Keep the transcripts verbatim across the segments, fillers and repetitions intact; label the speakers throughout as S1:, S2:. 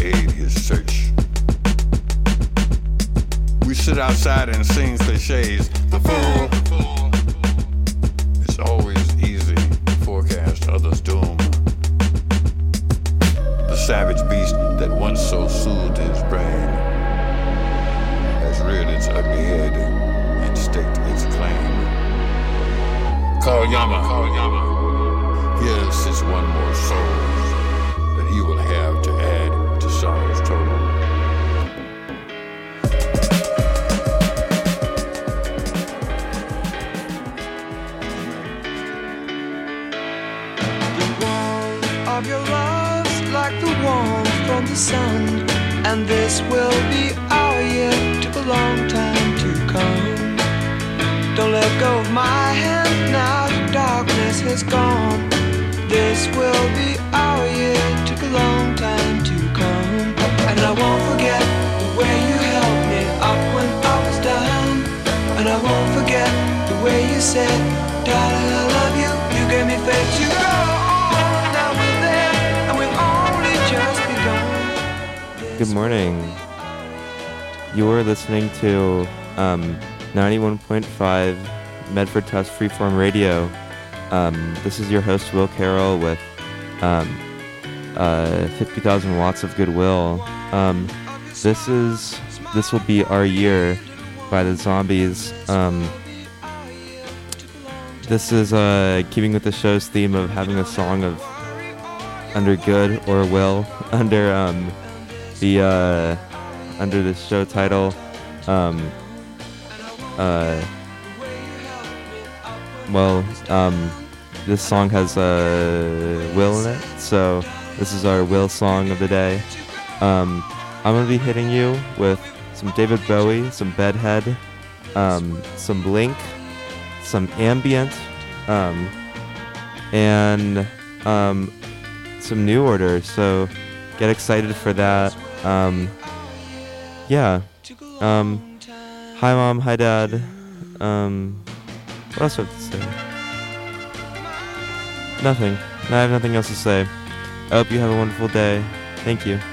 S1: aid his search. We sit outside and sing cliches. The fool. It's always easy to forecast others' doom. The savage beast that once so soothed his brain has reared its ugly head and staked its claim. Call Yama. Call Yama. Here sits one more soul that he will have to add to sorrow's total.
S2: The warmth of your love's like the warmth from the sun, and this will be our year. Took a long time to come. Don't let go of my hand now, the darkness has gone. This will be our year, took a long time to come. And I won't forget the way you held me up when I was down. And I won't forget the way you said, darling, I love you. You gave me faith to go on. Now we're there, and we've only just begun.
S3: Good morning. You are listening to um, ninety-one point five Medford Tufts Freeform Radio. Um, this is your host, Will Carroll, with um, uh, fifty thousand watts of goodwill. Um, this is this will be Our Year by the Zombies. Um, this is uh, keeping with the show's theme of having a song of under good or will under um, the uh, under the show title. Um, uh, well, um, this song has a uh, Will in it, so this is our Will song of the day. Um, I'm gonna be hitting you with some David Bowie, some Bedhead, um, some Blink, some Ambient, um, and um, some New Order. So get excited for that. Um, yeah. Um, hi, Mom. Hi, Dad. Um, what else do I have to say? Nothing. I have nothing else to say. I hope you have a wonderful day. Thank you.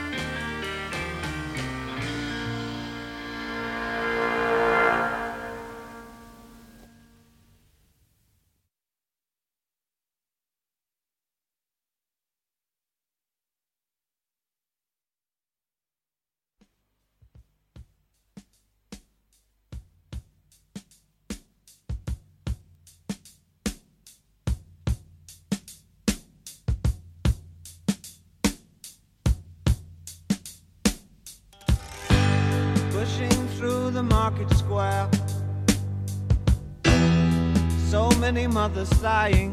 S4: Market Square, so many mothers sighing.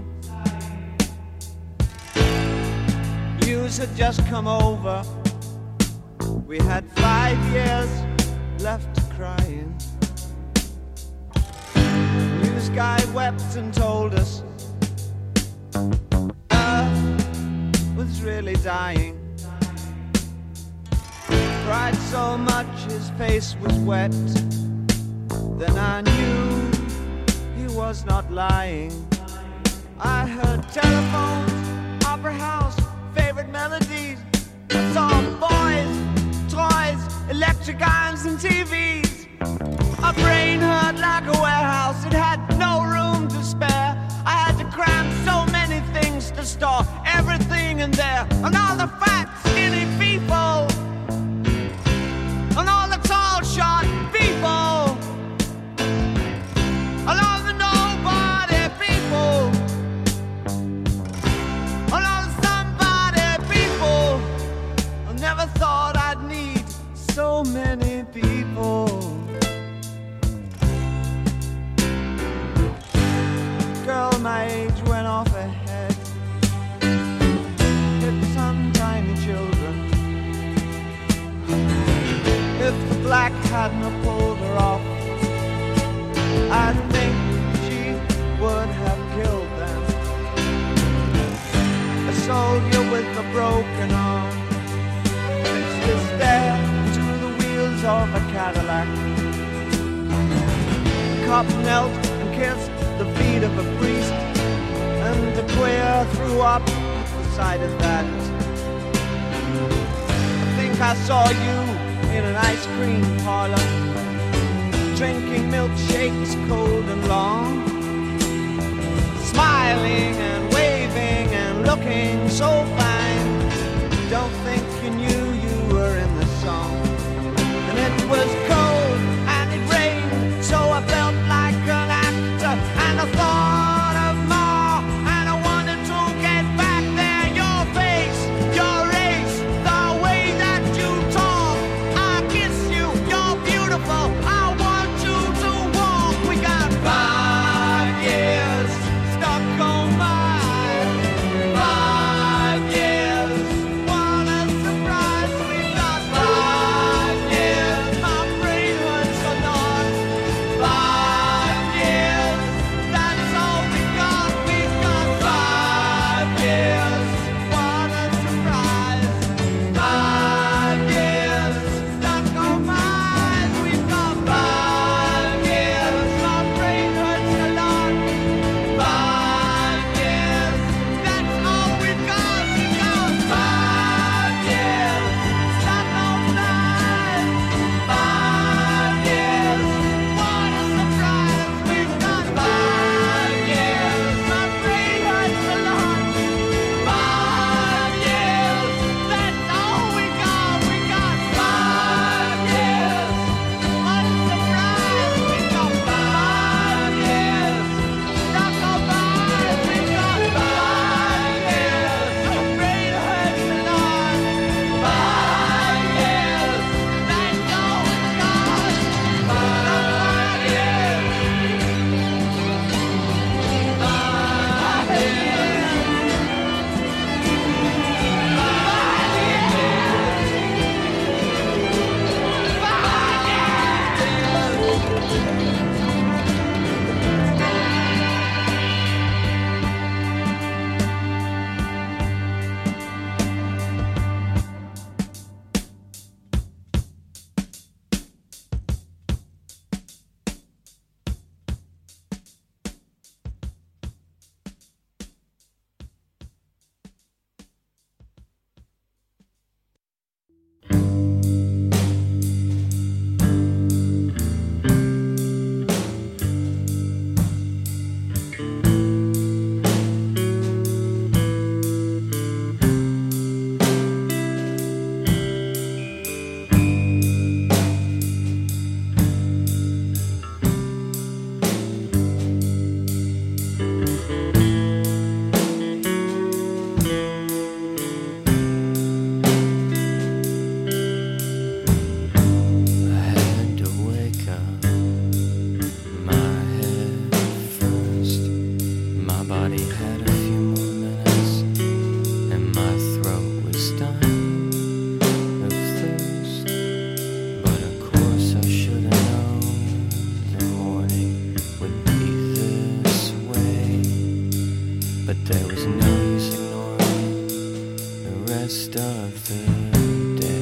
S4: News had just come over. We had five years left crying. News guy wept and told us Earth was really dying. Cried so much his face was wet. Then I knew he was not lying. I heard telephones, opera house, favorite melodies. I saw boys, toys, electric irons and T Vs. My brain hurt like a warehouse, it had no room to spare. I had to cram so many things to store everything in there. And all the fat, skinny people, and all the tall, short people, and all the nobody people, and all the somebody people. I never thought I'd need so many people. Girl my age went off ahead, hit some tiny children. If the black hadn't have pulled her off, I think she would have killed them. A soldier with a broken arm fixed his stare to the wheels of a Cadillac. The cop knelt and kissed the feet of a priest, and the queer threw up the sight of that. I think I saw you in an ice cream parlor, drinking milkshakes cold and long, smiling and waving and looking so fine. Don't think you knew you were in the song. And it was cold and it rained, so I felt like an actor, and I thought of more, and I wanted to get back there. Your face, your race, the way that you talk, I kiss you, you're beautiful, I want you to walk. We got five years stuck on my five years. What a surprise, we got five years. My brain hurts a lot. Five years, that's all we got. We got five years. What a surprise. Five years stuck on my eyes. We've got five years. My brain hurts a lot. Five years, that's all we've got. We got five years stuck on my eyes. Five years, what a surprise. We've got five years. My brain hurts a lot. Five years, that's all we got. We got five years. What a surprise. We got five years stuck on my eyes. We got five years. My brain hurts a lot. Five years, that's all we got. Five years. Five years. I had to wake up my head first. My body had a few more minutes, and my throat was dying of thirst. But of course I should have known the morning would be this way. But there was no use ignoring the rest of the day.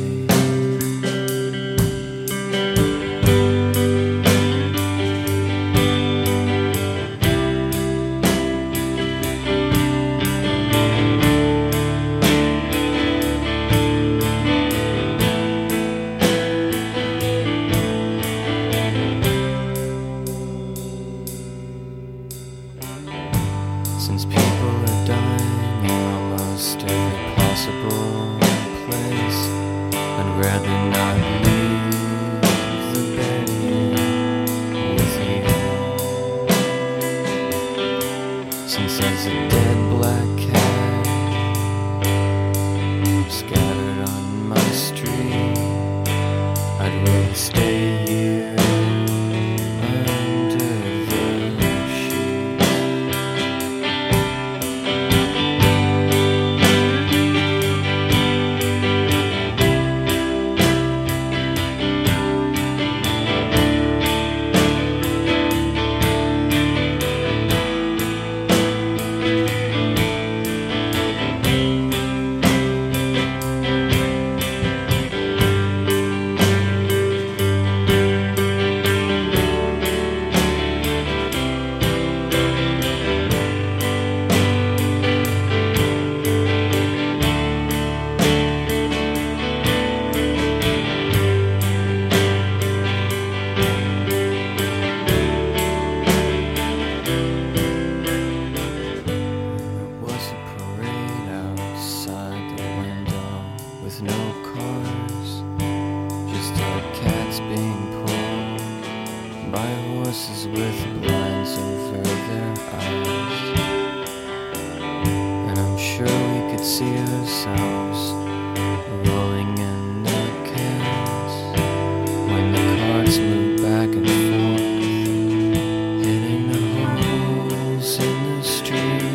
S4: Since people are dying in almost every possible place, I'd rather not leave the bed here with you. Since there's a dead black cat scattered on my street, I'd rather stay here under the sheets.
S5: cars, just like cats being pulled by horses with blinds over their eyes. And I'm sure we could see ourselves rolling in the cans when the carts move back and forth, hitting the holes in the street.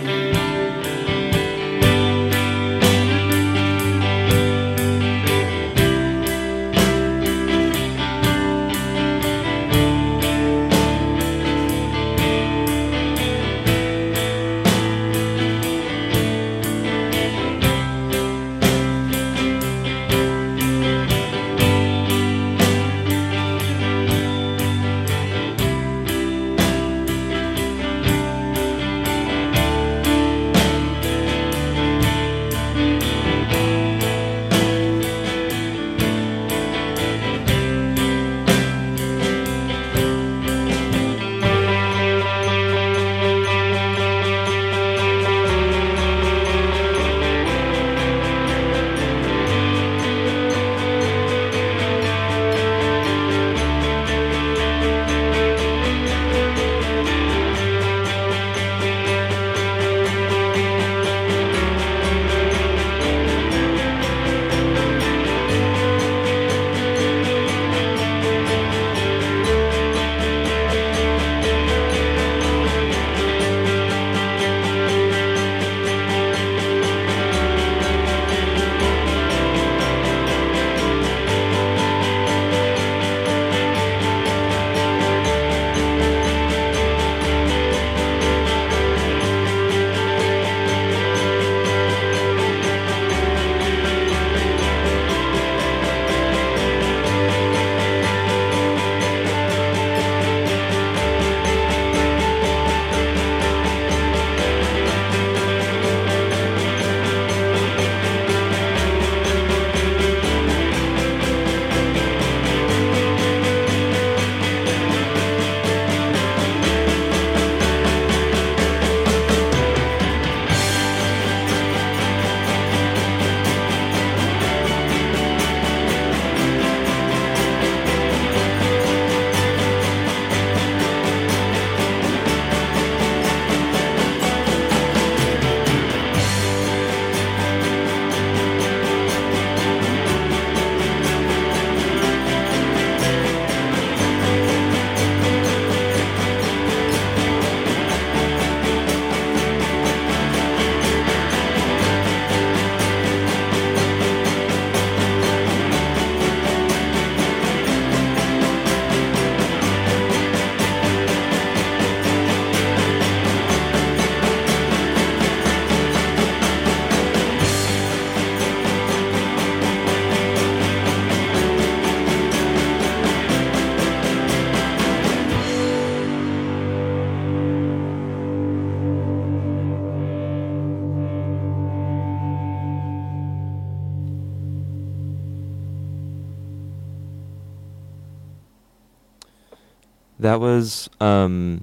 S3: That was um,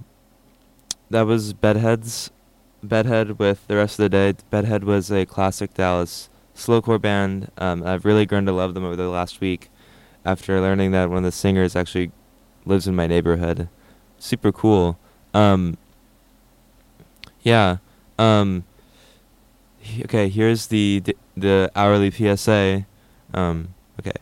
S3: that was Bedheads, Bedhead with The Rest of the Day. Bedhead was a classic Dallas slowcore band. Um, I've really grown to love them over the last week after learning that one of the singers actually lives in my neighborhood. Super cool. Um, yeah. Um, he- okay, here's the d- the hourly P S A. Um, okay.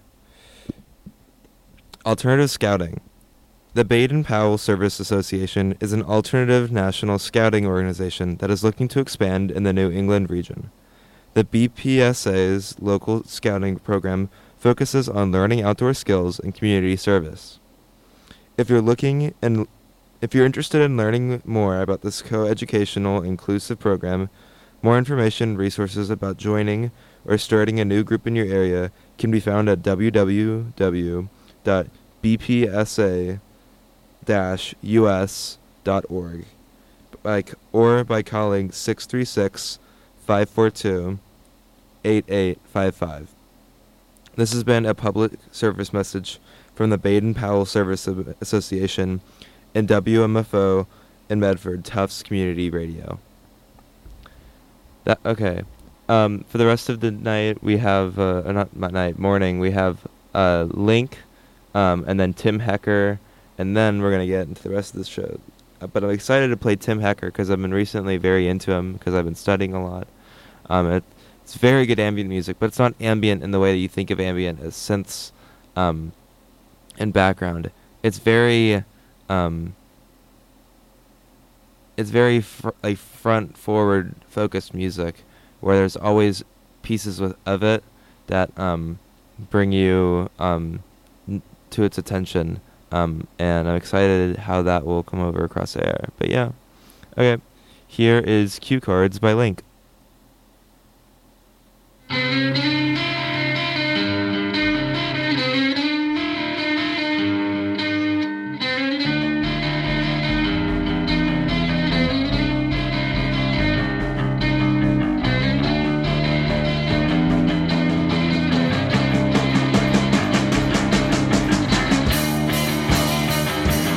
S3: Alternative Scouting. The Baden-Powell Service Association is an alternative national scouting organization that is looking to expand in the New England region. The B P S A's local scouting program focuses on learning outdoor skills and community service. If you're looking and if you're interested in learning more about this co-educational inclusive program, more information and resources about joining or starting a new group in your area can be found at w w w dot b p s a dash u s dot org by, c- or by calling six three six, five four two, eight eight five five. This has been a public service message from the Baden-Powell Service Ab- Association and W M F O in Medford Tufts Community Radio. That okay. Um, for the rest of the night, we have uh, uh, not my night morning. We have uh, Link, um, and then Tim Hecker, and then we're gonna get into the rest of the show. Uh, but I'm excited to play Tim Hecker because I've been recently very into him because I've been studying a lot. Um, it, it's very good ambient music, but it's not ambient in the way that you think of ambient as synths, um, and background. It's very, um, it's very fr- like front forward focused music, where there's always pieces with, of it that um, bring you um, n- to its attention, um, and I'm excited how that will come over across the air. But yeah, okay, here is Cue Cards by Link.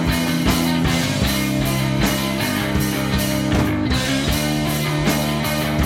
S6: Thank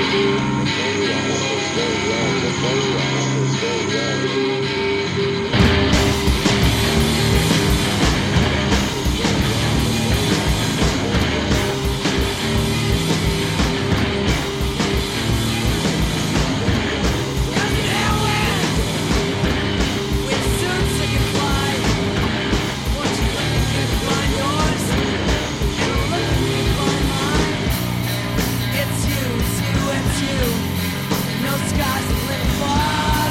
S6: It's you, it's you, it's you. No skies to live for.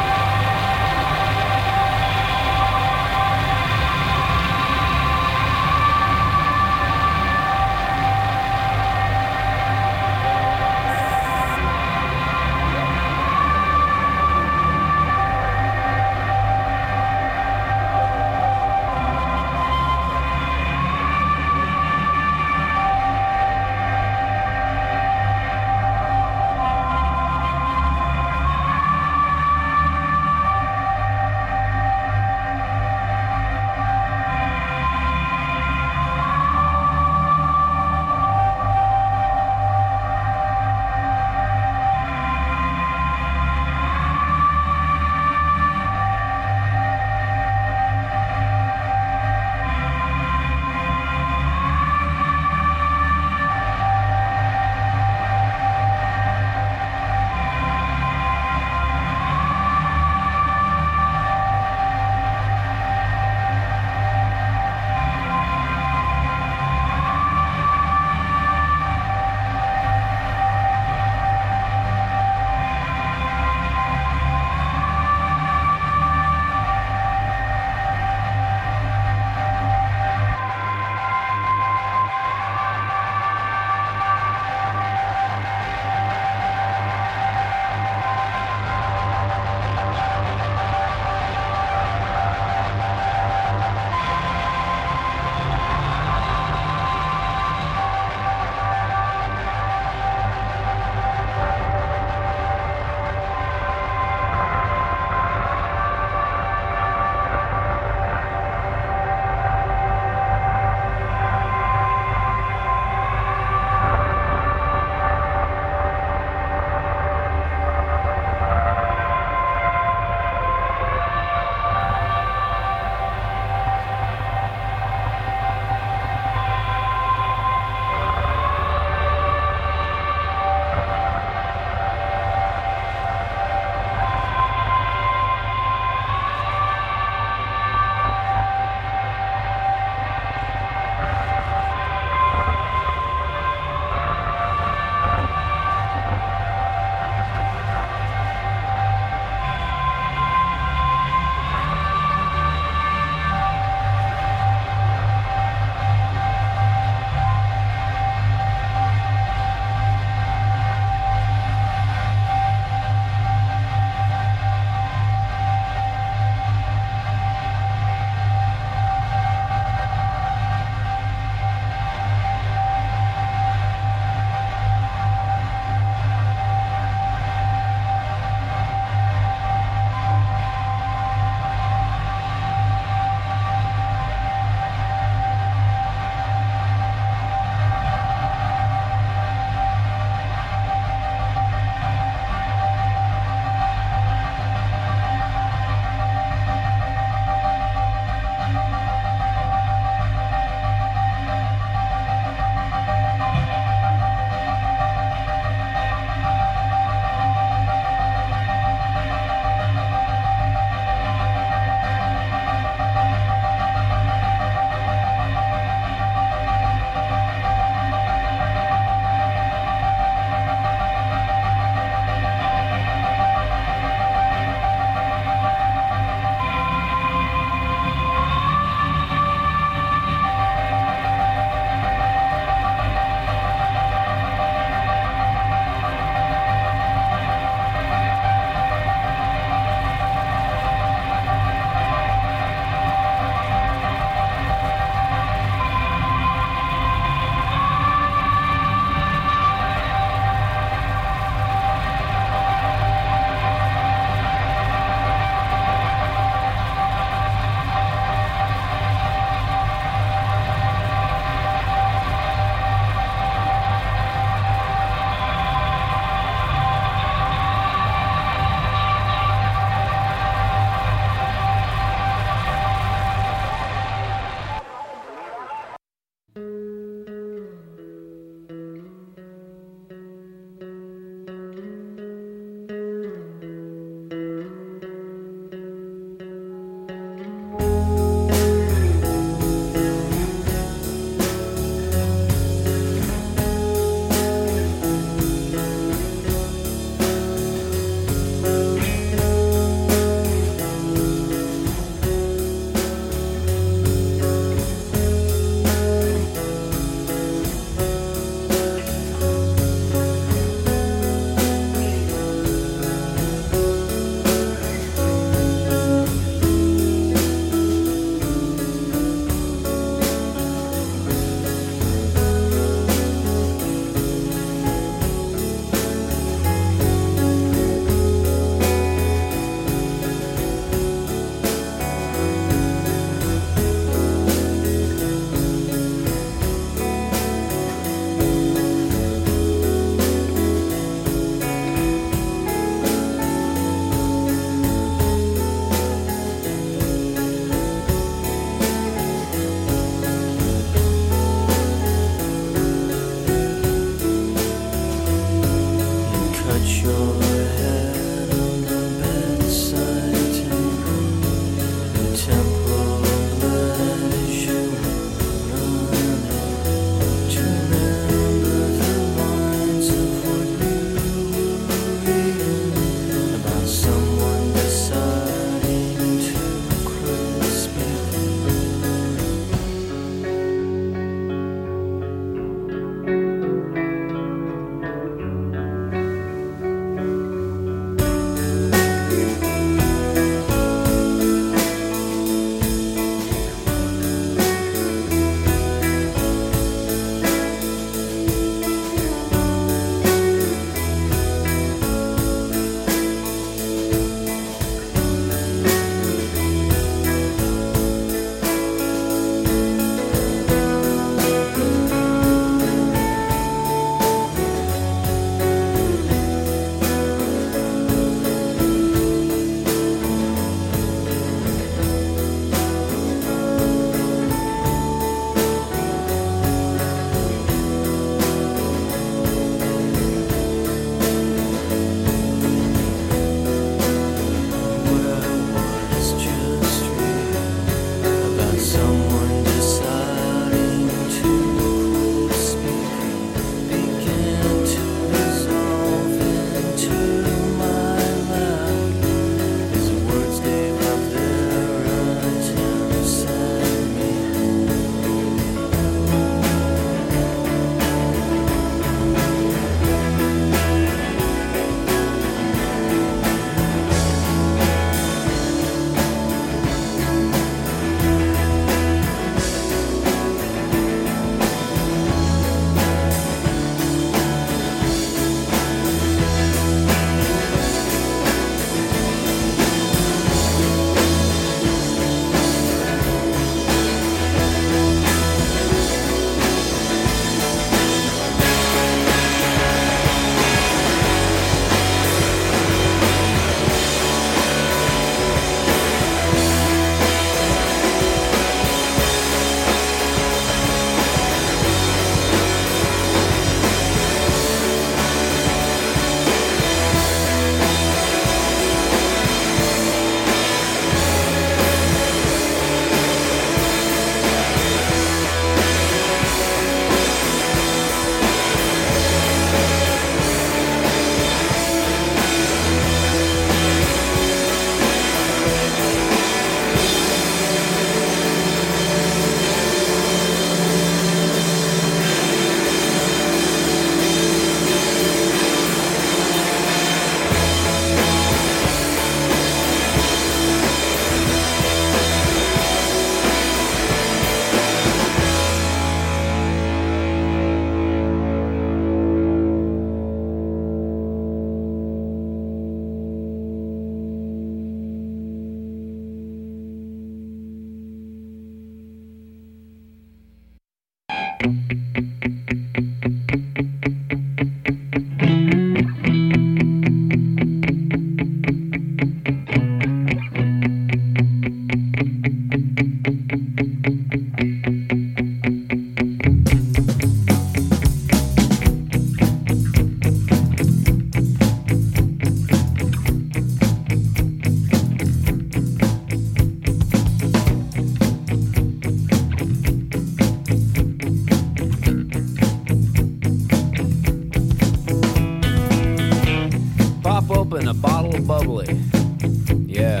S6: A bottle of bubbly. Yeah.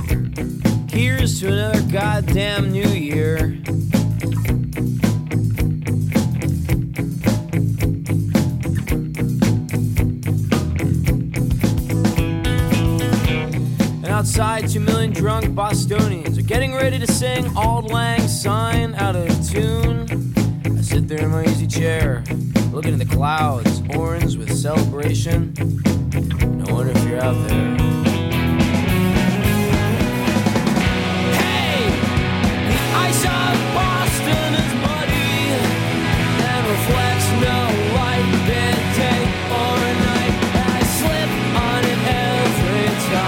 S6: Here's to another goddamn new year. And outside, two million drunk Bostonians are getting ready to sing Auld Lang Syne out of tune. I sit there in my easy chair, looking at the clouds, orange with celebration. I wonder if you're out there. Hey! The ice of Boston is muddy and reflects no light, day or night. I slip on it every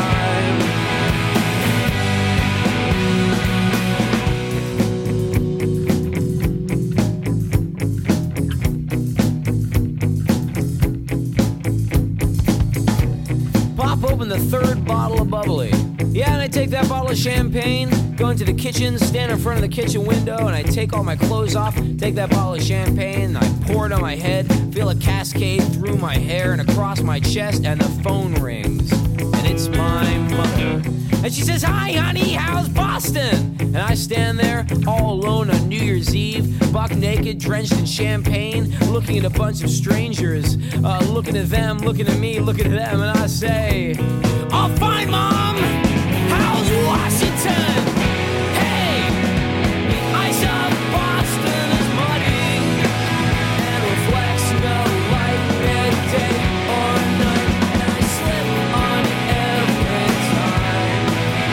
S6: Open the third bottle of bubbly. Yeah, and I take that bottle of champagne, go into the kitchen, stand in front of the kitchen window, and I take all my clothes off, take that bottle of champagne, and I pour it on my head, feel a cascade through my hair and across my chest, and the phone rings. And it's my mother. And she says, "Hi, honey, how's Boston?" And I stand there all alone on New Year's Eve, buck naked, drenched in champagne, looking at a bunch of strangers, uh, looking at them, looking at me, looking at them, and I say, "All fine, Mom. How's Washington? Hey, the ice of Boston is muddy and reflects no light, midday or night, and I slip on it every time.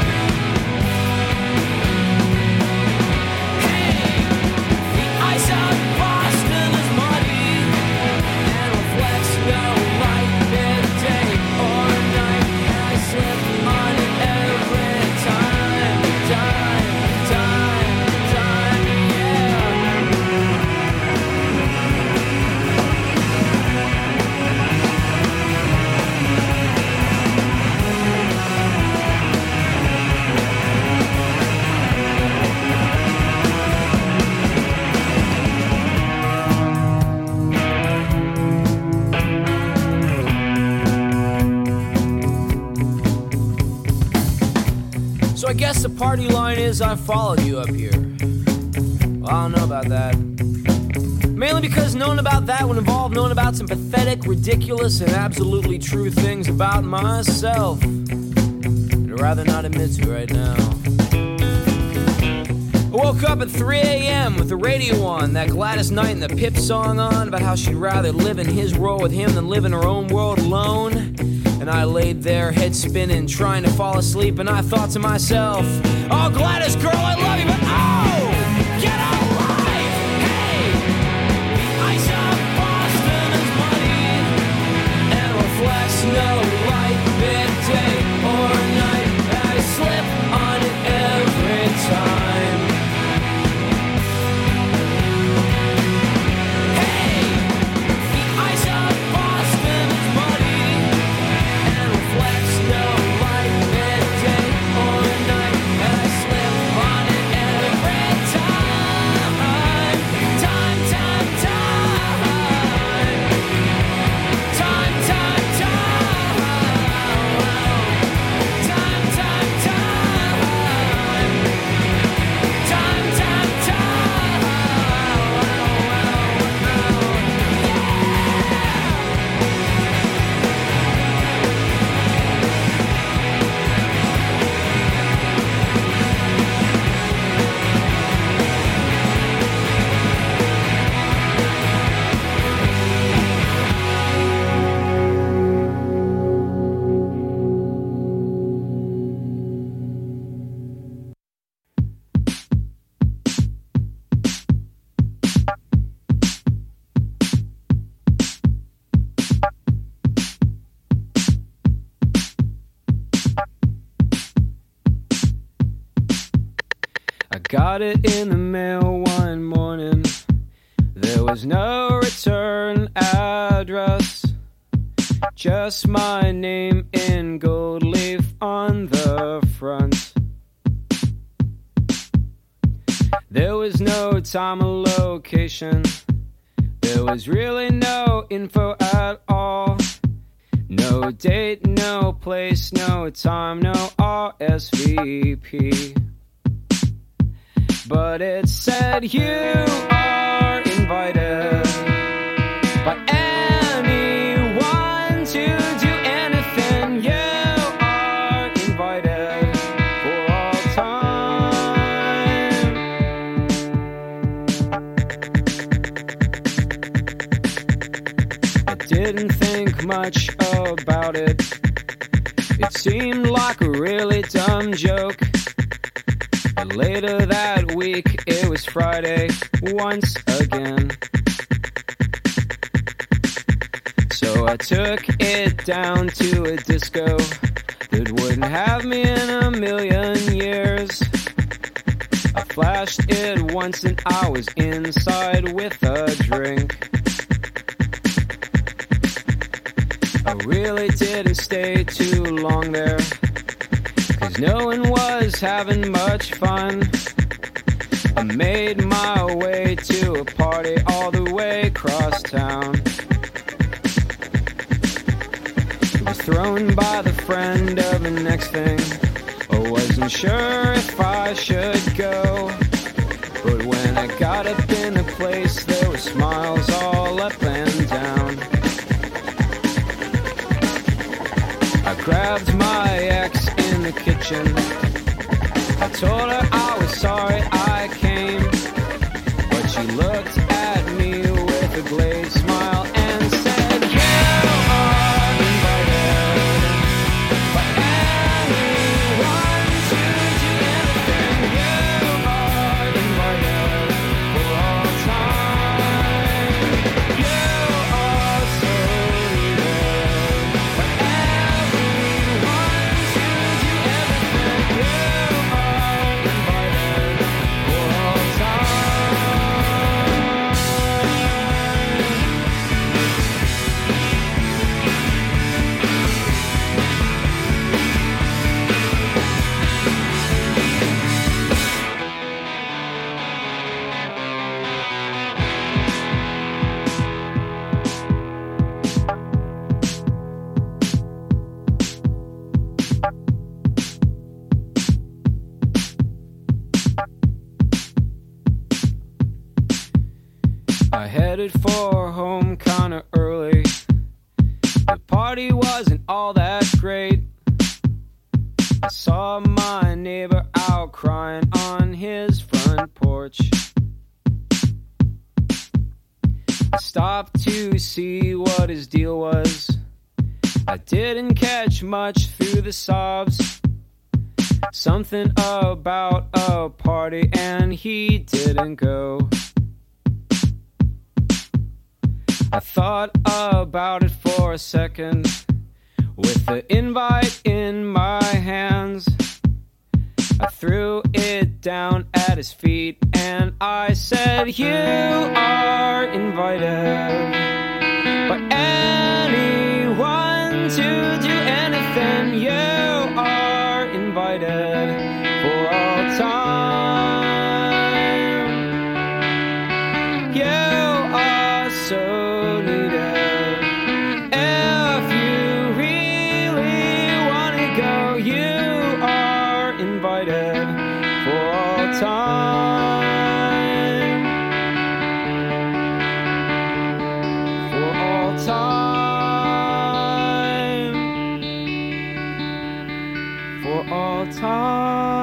S6: Hey, the ice of Boston is muddy and reflects no light, midday or night." I guess the party line is I followed you up here. Well, I don't know about that. Mainly because knowing about that would involve knowing about some pathetic, ridiculous, and absolutely true things about myself. I'd rather not admit to right now. I woke up at three a.m. with the radio on, that Gladys Knight and the Pip song on, about how she'd rather live in his world with him than live in her own world alone. And I laid there, head spinning, trying to fall asleep, and I thought to myself, oh, Gladys, girl, I love you, but oh, get alive! Hey! The ice of Boston is muddy and reflects no light, midday or night. I slip on it every time. Hey! The ice of Boston is muddy and reflects no light, midday or night. I slip on it every time. Time, time, time. Time, time, time. Time, time, time. Time, time, time. I got it in the mail one morning. There was no return address, just my name in gold leaf on the front. There was no time or location. There was really no info at all. No date, no place, no time, no R S V P. But it said you are invited by anyone to do anything. You are invited for all time. I didn't think much about it. It seemed like a really dumb joke. But later that week, it was Friday once again. So I took it down to a disco that wouldn't have me in a million years. I flashed it once and I was inside with a drink. I really didn't stay too long there, 'cause no one was having much fun. I made my way to a party all the way across town. It was thrown by the friend of the next thing. I wasn't sure if I should go, but when I got up in the place, there were smiles all up and down. I grabbed my ex in the kitchen. I told her I was sorry I came, but she looked at me with a glazed smile and said, you are invited by anyone to do anything. You are invited for all time. You are so needed by everyone to do everything. You are invited for all headed for home kinda early. The party wasn't all that great. I saw my neighbor out crying on his front porch. I stopped to see what his deal was. I didn't catch much through the sobs. Something about a party and he didn't go. I thought about it for a second. With the invite in my hands, I threw it down at his feet and I said, you are invited by anyone to do anything. You are invited for all time. You are so needed. If you really want to go, you are invited for all time. For all time. For all time.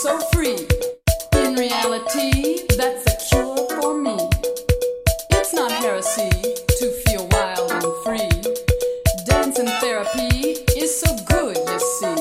S7: so free. In reality, that's a cure for me. It's not heresy to feel wild and free. Dancing therapy is so good, you see.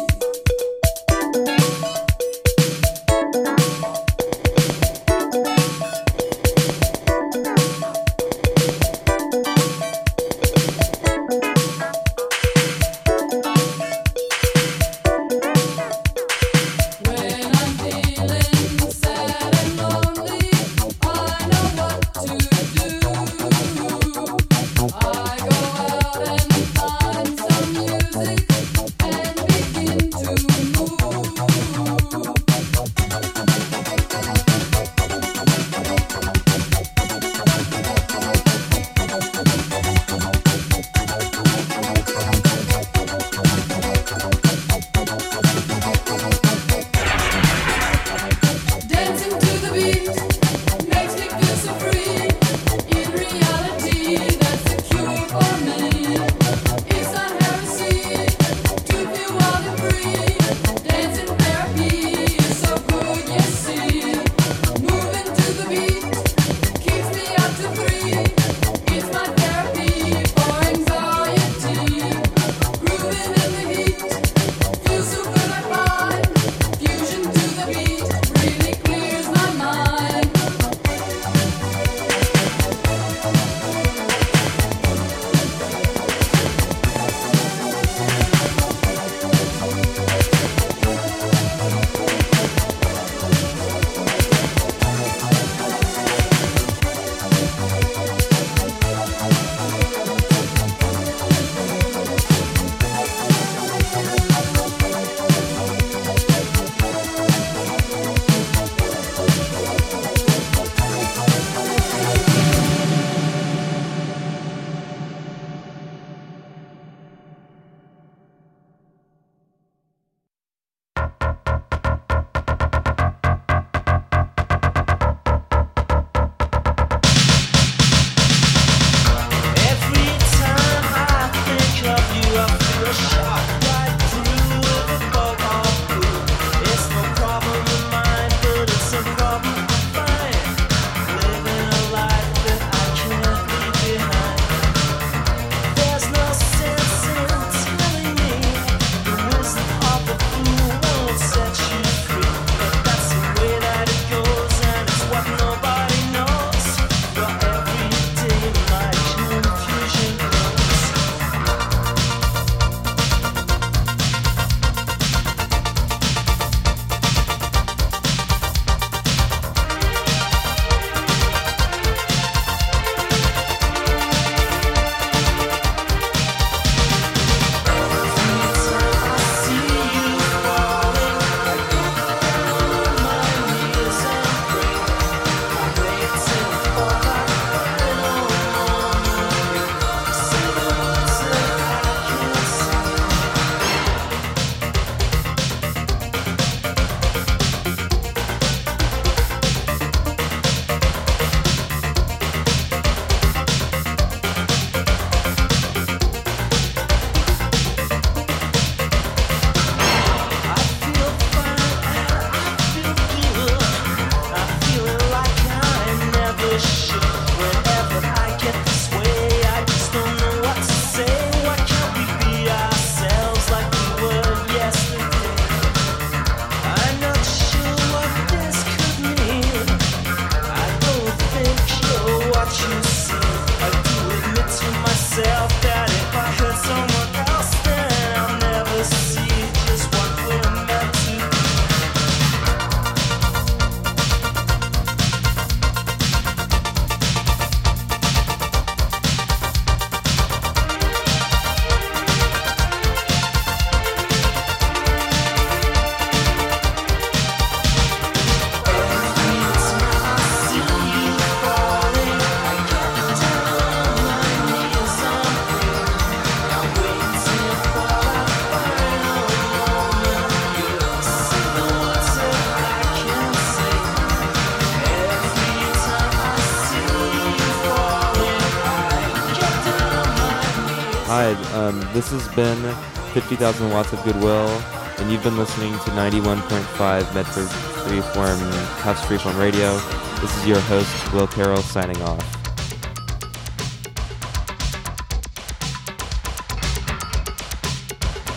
S3: Hi, um, this has been fifty thousand Watts of Goodwill. and you've been listening to ninety-one point five Medford Freeform, House Freeform Radio. This is your host, Will Carroll, signing off.